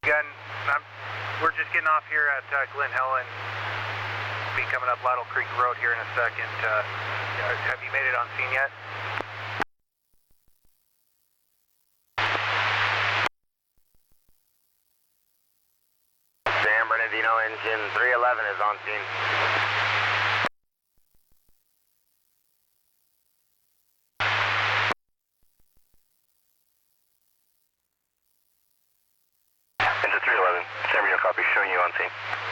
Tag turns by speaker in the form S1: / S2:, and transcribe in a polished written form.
S1: Gun, we're just getting off here at Glen Helen. Be coming up Lateral Creek Road here in a second. Have you made it on scene yet?
S2: San Bernardino engine 311 is on scene. Engine 311, San Bernardino copy, showing you on scene.